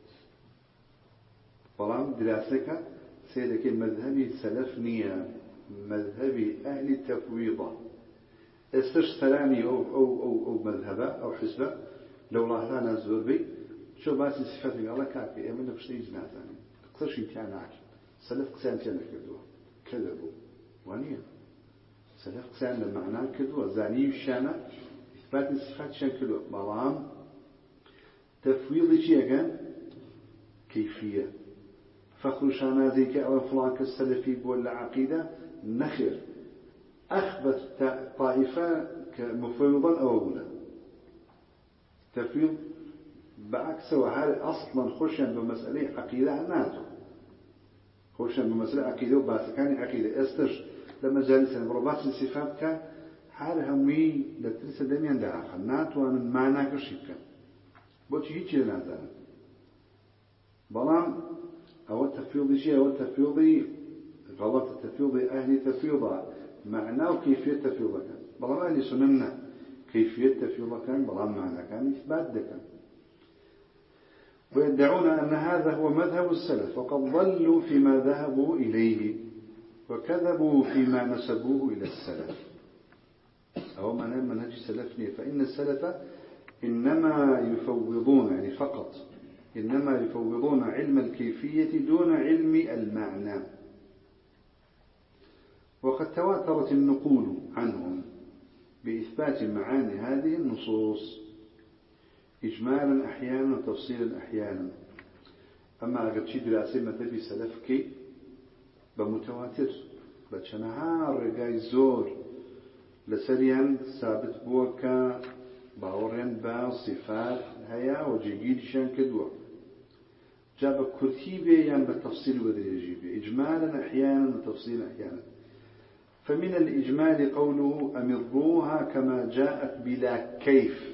Speaker 1: طالما دراسك سيدك المذهبي سلف نية مذهبي أهل التفويضة استشتراني أو مذهبة أو حسبة لو الله أنا الزور بي شو باسي صفاتي الله كافي أمنا بشتي جنازاني اقتصر امتحان عاجل سلف قسان تيانا كدوه كذبوا وانيا سلف قسان لمعنى كدوه زاني وشانا إثبات الصفات شان كدوه بلام تفويضي شيئا كان كيفية فخر شانازيك أو فلان كالسلفي بولا عقيدة نخر أخبث طائفة كمفوضا أو أولا تفويض بعكس وهذا أصلا خشيا بمسألة عقيدة ناتو خشيا بمسألة عقيدة وباسكاني عقيدة استش لما جالسا برباس الصفات كان حال همي لترسل دميان دعاها ناتو أن معنى كشيبك بوتي هيتش لنازانا بلان أو التفويض شيء أو التفويض غلط التفويض أهل تفويض معناه كيفية تفويض كان بلان أهل سننا كيفية تفويض كان بلان معنى كان إثبات كان ويدعون أن هذا هو مذهب السلف وقد ضلوا فيما ذهبوا إليه وكذبوا فيما نسبوه إلى السلف أو منهج سلفني فإن السلف إنما يفوضون يعني فقط إنما يفوضون علم الكيفية دون علم المعنى وقد تواترت النقول عنهم بإثبات معاني هذه النصوص إجمالا أحيانا وتفصيلا أحيانا أما قد شيد العسيمة في سلفك بمتواتر بچنهار رقاي زور لسريان ثابت بوكا باورين با صفات هيا وجيجيد شان كدوة جاب كتيبة يعني بالتفصيل ودريجيبة إجمالا أحيانا وتفصيلا أحيانا فمن الإجمال قوله أمروها كما جاءت بلا كيف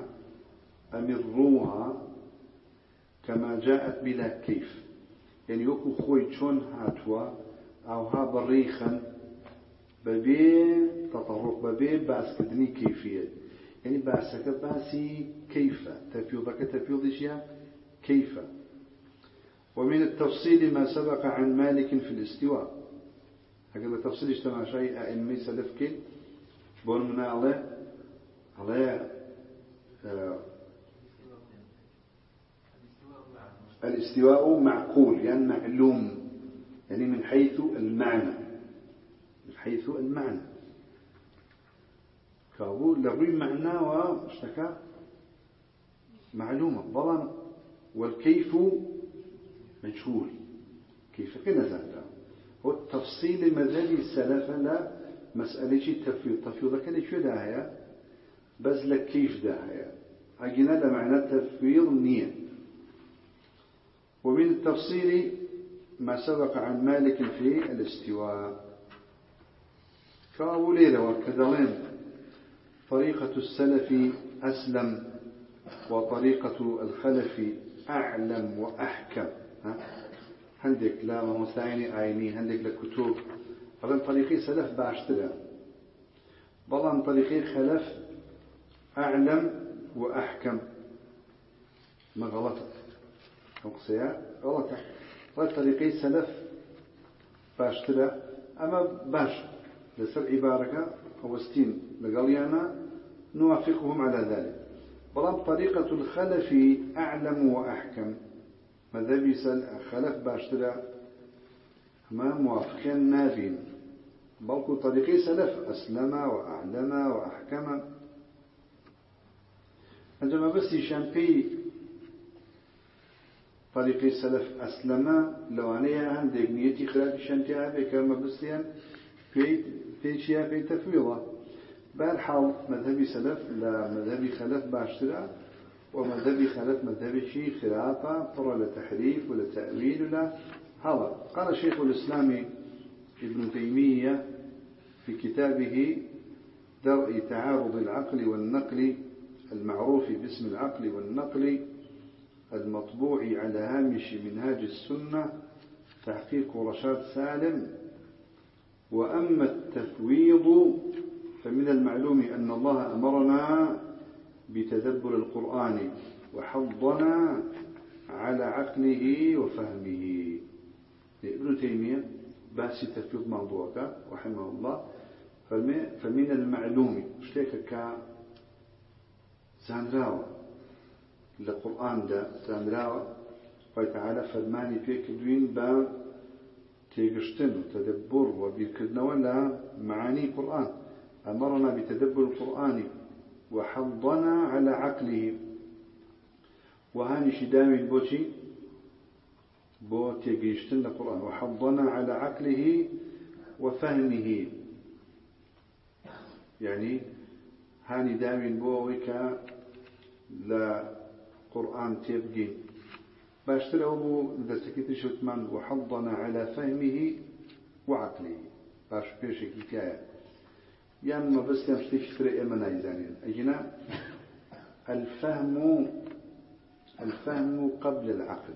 Speaker 1: أمروها كما جاءت بلا كيف يعني يوكو خوي تشون هاتوا أو ها بريخا ببي تطرق ببي باس كدني كيفية يعني باسك باسي كيف تفيضك تفيض شيء كيف ومن التفصيل ما سبق عن مالك في الاستواء هكذا التفصيل اجتمع شيء أئمي سلفك بون من على الاستواء معقول يعني معلوم يعني من حيث المعنى من حيث المعنى كابول لغوي معنى واشتكى معلومة ظلم والكيف مجهول كيف كنا زالتا هو التفصيل مذهبي السلف لا مسألة التفويض كان شو داهية بس لك كيف داهية أجينا لمعنى التفويض النية ومن التفصيل ما سبق عن مالك في الاستواء كأولي وكذلين طريقة السلف أسلم وطريقة الخلف أعلم وأحكم هندك لا مستعيني عيني هندك لكتب أظن طريقي سلف باشترى بلان طريقي خلف أعلم وأحكم. ما غلطت نقصيها غلطة. طريقي سلف باشترى أما باش لسر عبارك وستين لقليانا نوافقهم على ذلك. بلان طريقة الخلف أعلم وأحكم مذهبي خلف باشترى ما موافقين نابين بلكو طريقي سلف أسلم وأعلم وأحكم. عندما بس شامبي طريقي سلف أسلم لو أنا عندك نيتي خلاف شانتها بكما بسيان في شيء في تفويضه. بالحال مذهبي سلف لا مذهبي خلف باشترى ومذهبي خلف مذهبي شيء خلافة ولا تحريف ولا تأويل ولا هذا. قال شيخ الإسلام ابن تيمية في كتابه درء تعارض العقل والنقل المعروف باسم العقل والنقل المطبوع على هامش منهاج السنة تحقيق رشاد سالم. وأما التفويض فمن المعلوم أن الله أمرنا بتدبر القرآن وحضنا على عقله وفهمه. ابن تيمية باسي تفويض موضوعك رحمه الله فمن المعلوم اشتيك زانراوة للقرآن ده زانراوة وتعالى فرماني فيك دوين با تيقشتن وتدبر وبيكدنا ولا معاني القرآن. أمرنا بتدبر القرآن وحضنا على عقله وهاني شدامي البوشي بو تيقشتن القرآن وحضنا على عقله وفهمه. يعني هاني دامي البوويك لا قرآن تبقين باشتر أبو ذاتكي تشوتمان وحضنا على فهمه وعقله باش بيشك الكاية يعني ما بس يمشي تشتري إيمانا يزانين أجنا الفهم قبل العقل.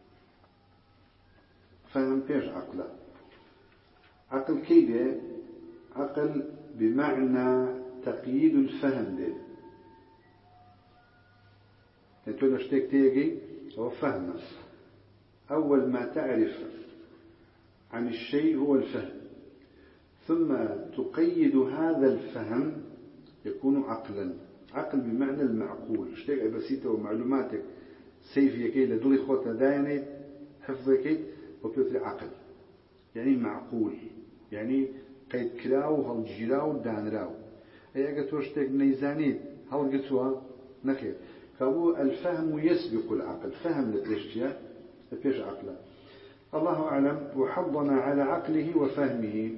Speaker 1: فهم بيش عقله عقل كيده عقل بمعنى تقييد الفهم ده تقول اشتيك تيجي هو فهم. أول ما تعرف عن الشيء هو الفهم ثم تقيد هذا الفهم يكون عقلا. عقل بمعنى المعقول اشتيك بسيطة ومعلوماتك سيفية كي لدولي خوتنا داينة حفظك وبيوتر عقل يعني معقول يعني قيد كلاو هالجيراو دانراو. أي أقول اشتيك نيزانيت هل قلتوها نخير. فهو الفهم يسبق العقل. فهم للاشياء ليش عقله. الله أعلم. وحضنا على عقله وفهمه.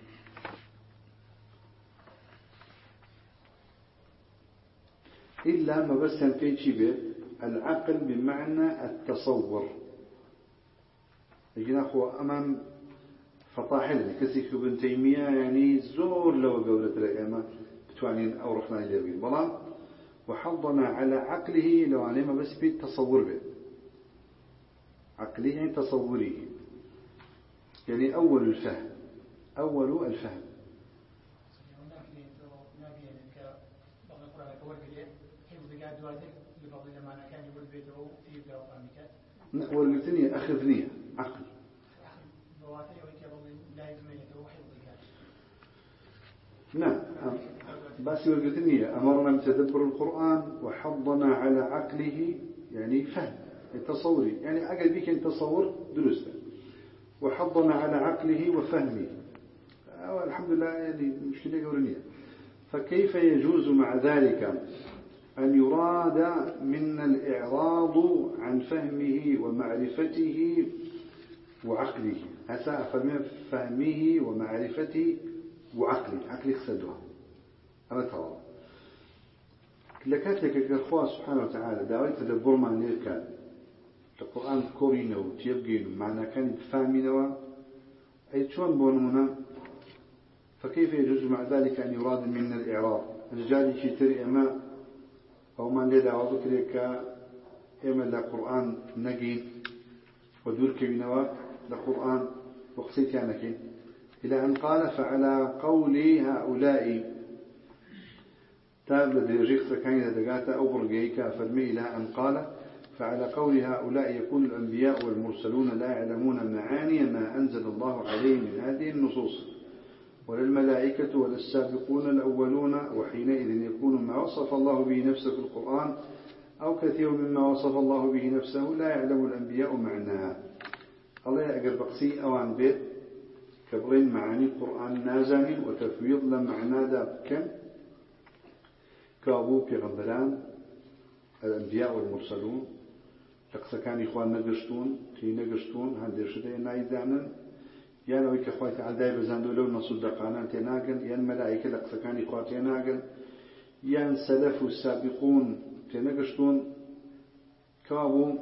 Speaker 1: إلا ما بس في به العقل بمعنى التصور. يجينا أخوة أمام فطاحل كسيك ابن تيمية يعني زور لو قولت الأئمة بتوانين أو رفنا إليه بلان وحضنا على عقله لو عليه بس في التصور به. عقله يعني تصوره يعني أول الفهم. والقلتني أخذني عقل نعم بس والقلتني أمرنا بتدبر القرآن وحضنا على عقله يعني فهم التصوري يعني أقل بيك تصور درسته وحضنا على عقله وفهمه. والحمد لله يعني مشكلة قولنية. فكيف يجوز مع ذلك أن يراد منا الإعراض عن فهمه ومعرفته وعقله. أساء فهمه ومعرفته وعقله. عقله خسدها أما ترى لكاتك الأخوة سبحانه وتعالى دعوة تدبر مع نيركان القرآن كورينو تيبقينو معنى كان فاهمينه أي شون بونونا. فكيف يجوز مع ذلك أن يراد منا الإعراض. الرجال يشتري أما أو من لدى وذكرك إما لقرآن نجي ودورك بنوا لقرآن وقصيت يعني إلى أن قال فعلى قول هؤلاء تاب درجيخ كان دقاتا أو برقيكا فرمي إلى أن قال فعلى قول هؤلاء يكون الأنبياء والمرسلون لا يعلمون معاني ما أنزل الله عليه من هذه النصوص ولا الملائكة ولا السابقون الأولون وحينئذ يكون ما وصف الله به نفسه في القرآن أو كثير مما وصف الله به نفسه لا يعلم الأنبياء معناها الله أقر بقسي أوان بيت كبرين معاني القرآن نازاني وتفويض لمعنى ذا كم كابو بيغمبران الأنبياء والمرسلون لقصة كان إخوان نقشتون كي نقشتون هندير شدي نايزانا يعني ويك أخوة تعالى بزاندو لو نصدقانا تناقل يعني ملائكة لقصة كان إخوة تناقل يعني سلف السابقون تنقشتون كابو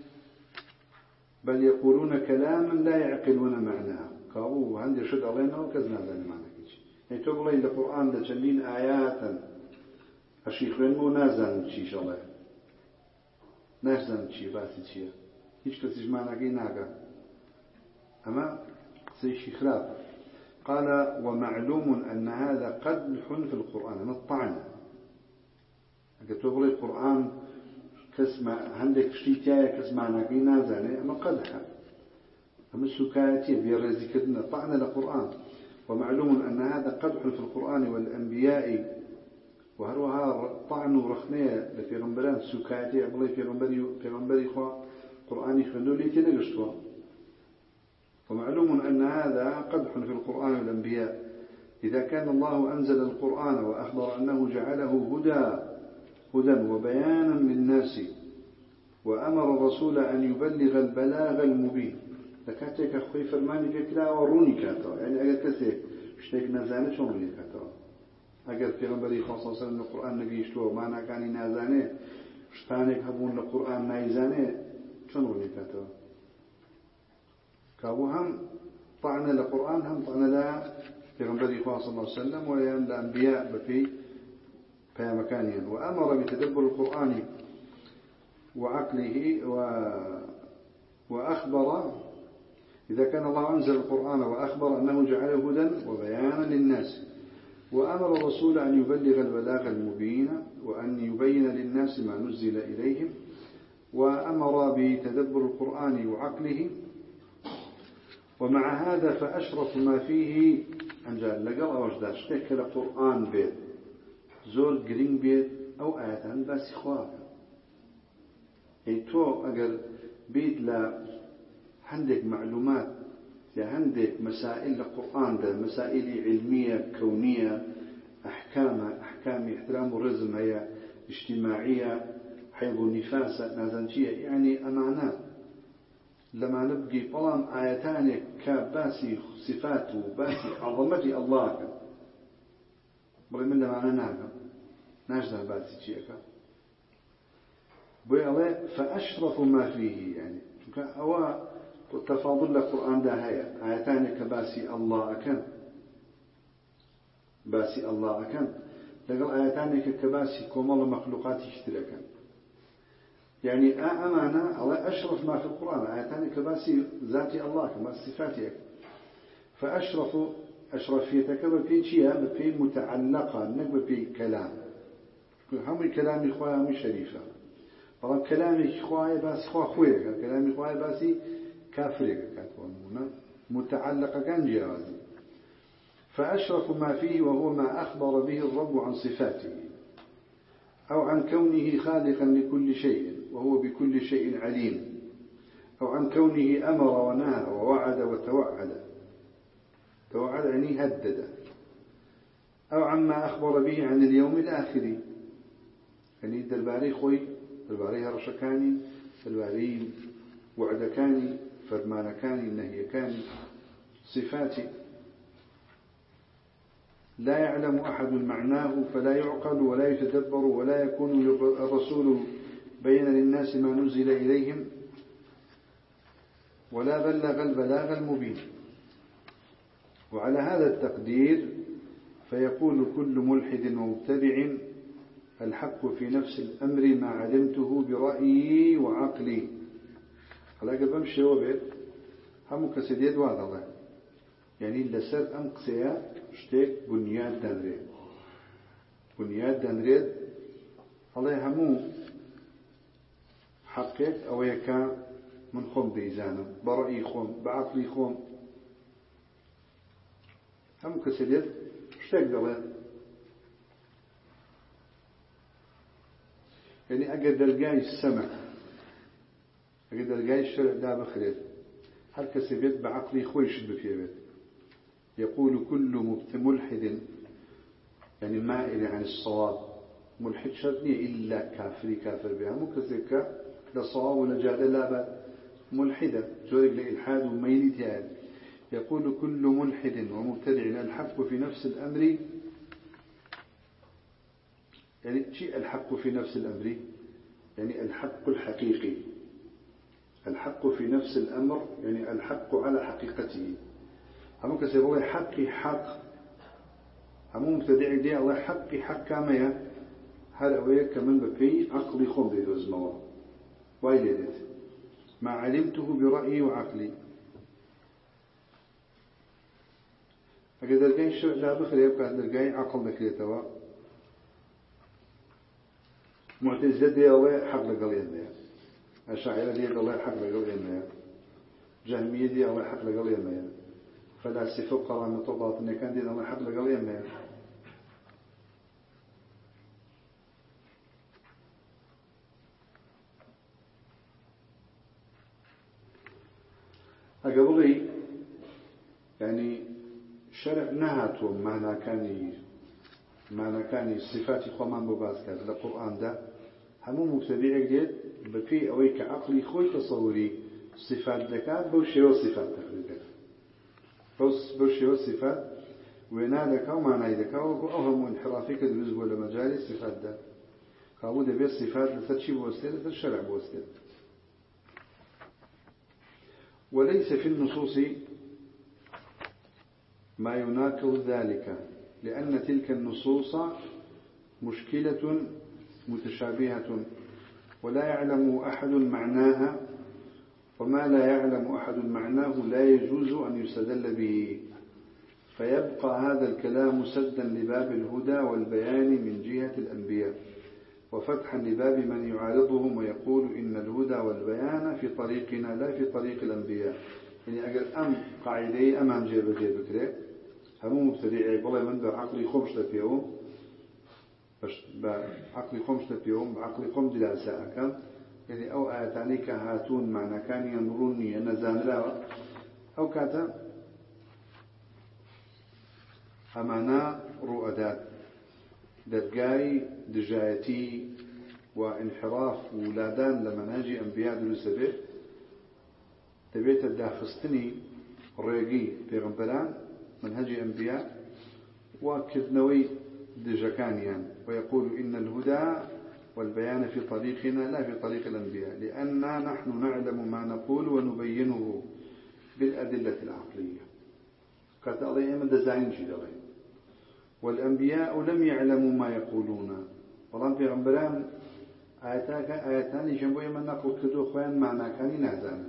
Speaker 1: بل يقولون كلاما لا يعقلون معناه كابو هندير شد علينا وكذنا ذلك معنى كيش يعني تقول لي القرآن لجنين آياتا الشيخ مو نازل شيء شاء الله نازل شيء بس شيء هيش كسيج ما ناقي ناقة أما شيء خلاف قال ومعلوم أن هذا قدح في القرآن أما الطعن تقول القرآن كسمة عندك شيء تاعي كسمة ناقي نازل أما قدح أما السكايتي بيرزي كدنا طعن القرآن ومعلوم أن هذا قدح في القرآن والأنبياء وهروها طعن ورخنية لفيغمبران سكاتي أبلي فيغمبري خوا قرآن يخلو لي تنقشتوا ومعلوم أن هذا قدح في القرآن والأنبياء إذا كان الله أنزل القرآن وأخبر أنه جعله هدى وبيانا للناس وأمر الرسول أن يبلغ البلاغ المبين لكاتك أخوي فرماني كلا وروني كاتا يعني أجل كسيك اشتاك نزاني شوني كاتا اگر پیغمبری خاص صلی الله قرآن نگیشتو ما نکانی نازانه شتانک هبون لقرآن نایزانه چون ولی کتا كابو هم طعن لقرآن هم طعن لا پیغمبری خاص صلی الله علیه وسلم ويان الانبیاء بفي مكانهم وامر بتدبر القرآن وعقله واخبر اذا كان الله انزل القرآن واخبر انه جعله هدى وبيانا للناس وأمر الرسول أن يبلغ البلاغ المبين وأن يبين للناس ما نزل إليهم وأمر بتدبر القرآن وعقله ومع هذا فأشرف ما فيه أنجال لقل أوجداش تكل القرآن بيت زور قرين بيت أو آياتان بس خواه يعني تو أقل بيت لا عندك معلومات عندك مسائل القرآن ده مسائل علمية كونية أحكام احترام الرزم هي اجتماعية حيض النفاس نازنجية يعني أمانات لما نبقي طالما آيتان كباسي صفاته باسي عظمة الله بغي من لما ناقم ناجده باسي شيئا بغي الله فأشرف ما فيه يعني أو تفاضل القرآن ده هي آيتان كباسي الله أكن باسي الله أكن لقل آيتان كباسي كمال مخلوقات اشتراكا يعني أمانة الله أشرف ما في القرآن آيتان كباسي ذاتي الله كما صفاتك فأشرف أشرفيتك بفي شيء بفي متعلقة نقب بفي كلام هم كلام إخوة هم شريفة طبعا كلام إخوة باسي خويا كلام إخوة باسي كافرية كاتبون متعلقة كان جوازي فأشرف ما فيه وهو ما أخبر به الرب عن صفاته أو عن كونه خالقا لكل شيء وهو بكل شيء عليم أو عن كونه أمر ونهى ووعد وتوعد توعد يعني هدد أو عما أخبر به عن اليوم الآخر يعني درباري خوي درباري هرشكاني درباري وعدكاني فرمانكاني نهيكاني صفاتي لا يعلم أحد معناه فلا يعقل ولا يتدبر ولا يكون الرسول بين للناس ما نزل إليهم ولا بلغ البلاغ المبين وعلى هذا التقدير فيقول كل ملحد ومبتدع الحق في نفس الأمر ما علمته برأيي وعقلي خلاك بمشي وبيت هم كسيديد وهذا الله يعني لسر أم قسيا اشتيك بنيان تنري بنياد دنريد الله همو حقك أو يكا من خم بيزانه برأي خم بعقلي خم هم كسيدت اشتاق دلين يعني أقدر جاي السمع أقدر جاي الشرع دا بخير هل كسيدت بعقلي خويش بفيه يقول كل ملحد يعني مائل عن الصواب ملحد شرطني إلا كافر بها مو كسيكا لصواب ونجاد لا ملحدة جورك لإلحاد وميلتها يقول كل ملحد ومبتدع الحق في نفس الأمر يعني شيء الحق في نفس الأمر يعني الحق الحقيقي الحق في نفس الأمر يعني الحق على حقيقته هم كسبوا حقي حق هم مبتدع دي الله حقي حق كامية هل أويك كمن بكي عقلي خم دي وزموا وايلدت ما علمته برأيي وعقلي أقدر جاي الشرع لا بخير يبقى أقدر جاي عقل ذكريتوا معتزلة دي الله حق لقليل ده الشاعرة دي الله حق لقليل ده جهمية دي الله حق لقليل ده فلاسفة قرامة وباطنة كان دي الله حق لقليل ده أقبلي يعني شرع نهاتهم معنى كان صفات خمان بباز كان القرآن ده همو مبتدع جديد بفي أويك عقلي خوي تصوري صفات ذكاء بوشي وصفات تقريبا بوشي وصفات وينا ذكاء ومعنى ذكاء وأهم انحرافي كدرز ولا مجال الصفات ده قابو ده بيت صفات لتشي بوستير لتشرع بوستير وليس في النصوص ما يناقض ذلك لأن تلك النصوص مشكلة متشابهة ولا يعلم أحد معناها وما لا يعلم أحد معناه لا يجوز أن يستدل به فيبقى هذا الكلام سدا لباب الهدى والبيان من جهة الأنبياء وفتحا لباب من يعارضهم ويقول إن الهدى والبيان في طريقنا لا في طريق الأنبياء يعني أقل قاعدة أمام جيب كريك هم مبتدعي بالله من بعقلي خمش لفيهم بعقلي خمش لفيهم بعقلي خم دلاسة كان يعني أو آياتاني كهاتون معنى كان ينظروني نزان لا أو كاتا أمانا رؤدات دقاي دجايتي وانحراف ولادان لمنهج أنبياء دلسبه تبيت الداخستني الريقي في غنبلان منهج أنبياء وكذنوي دجكانيا ويقول إن الهدى والبيان في طريقنا لا في طريق الأنبياء لأننا نحن نعلم ما نقول ونبينه بالأدلة العقلية كتأضي من دزاين جدوين والأنبياء لم يعلموا ما يقولون والله في غنبلان آياتان جنبوية من نقول كدو خوان معنا كاني نازانا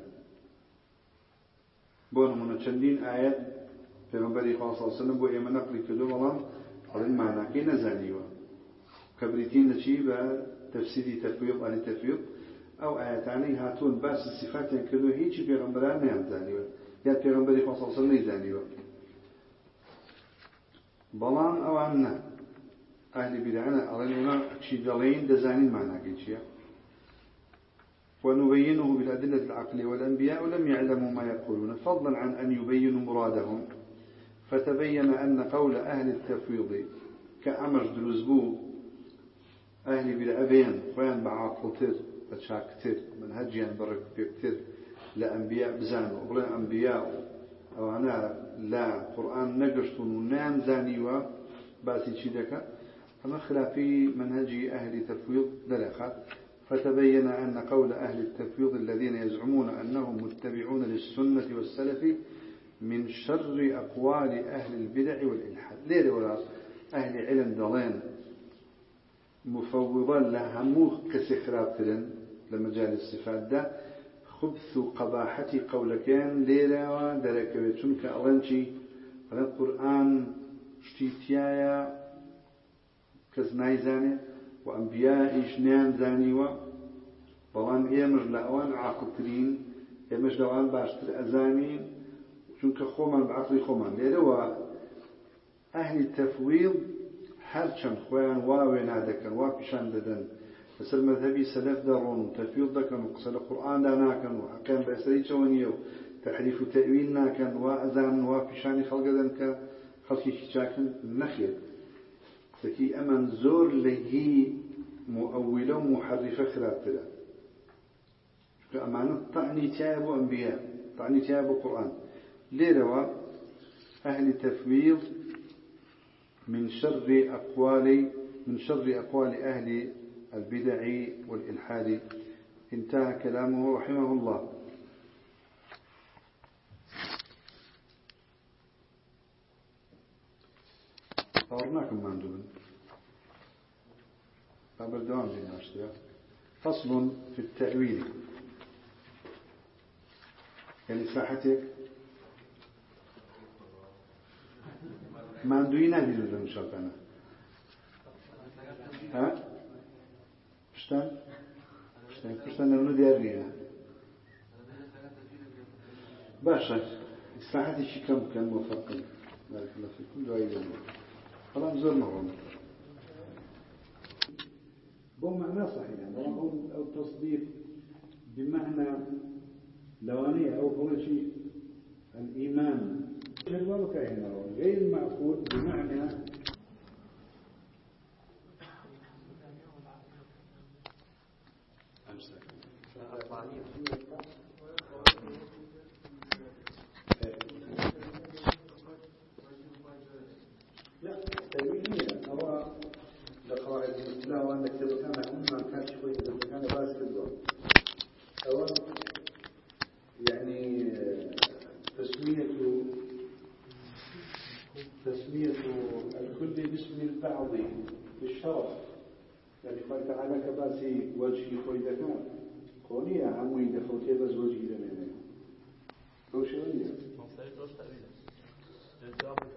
Speaker 1: بون من چندين آيات في غنبري خاصة صلى الله عليه وسلم بو إيمان نقل كدو والله قال معنا كي نزانيوا كبريتين لشي بتفسيري تفويض عن التفويض أو آياتاني هاتون باس الصفات ينكدو هيجي في غنبران نعم زانيوا يعني في غنبري خاصة صلى الله عليه وسلم زانيوا بلان أو عنا أهل بدعنا أرنينا شي دلين دزانين معنا كيشيا ونبينه بالأدلة العقلية والأنبياء لم يعلموا ما يقولون فضلا عن أن يبينوا مرادهم فتبين أن قول أهل التفويض كأمر دروزبو أهل بالأبين وين بعاقل تر بتشاك تر منهجيا برك بكتر لأنبياء بزانوا ولا أنبياء أو أنا لا قرآن نقشتون ونام زانيوا باسي شدك أما خلافي منهج أهل التفويض دلخات فتبين أن قول أهل التفويض الذين يزعمون أنهم متبعون للسنة والسلف من شر أقوال أهل البدع والإلحاد ليه ولا أهل علم دلين مفوضا لهموه كسخرابترن لمجال الصفات ده خبث قباحة قولكين ليلة ودركويتون كألنشي فالقرآن اشتيتيايا كز نايزاني وأنبياء إجنان زانيوا بلان إيمج لأوان عاقلترين إيمج لأوان باشتر أزانين چونك خومن بعقلي خومن ليروا أهل التفويض هرچن خوان واوين هذاكن وابشان ددن بس المذهبي سلف درون تفويض دكن وقصد القرآن داناكن وحكام بأسري شونيو تحريف تأويل ناكن وأزان وابشان خلق دن كخلقي كشاكن نخير سكي أمن زور لهي مؤولة ومحرفة خرابتها أمانة طعني تياب أنبياء طعني تياب القرآن ليروا أهل التفويض من شر أقوال أهل البدع والإلحاد. انتهى كلامه رحمه الله. أورناكم ماندوبا قبل دوام لنا اشتراك. فصل في التأويل يعني ساحتك ماندوي نادي لنا شرطنا ها پشتن لونو ديارنا باشا ساحتي شي كم موفق بارك الله فيكم دعاء لنا خلاص زرنا هون بو معنى صحيح أو تصديق بمعنى لوانية أو هو شيء الإيمان جلوه كأنه غير معقول بمعنى لا تأويلية هو لقواعد الإسلام وأن كتب كان أمما كان شوي إذا كان باس كذبه أو يعني تسمية الكل باسم البعض بالشرف يعني قال تعالى كباسي وجهي خويدك قوليا عموي دخلتي بس وجهي لنا هو شو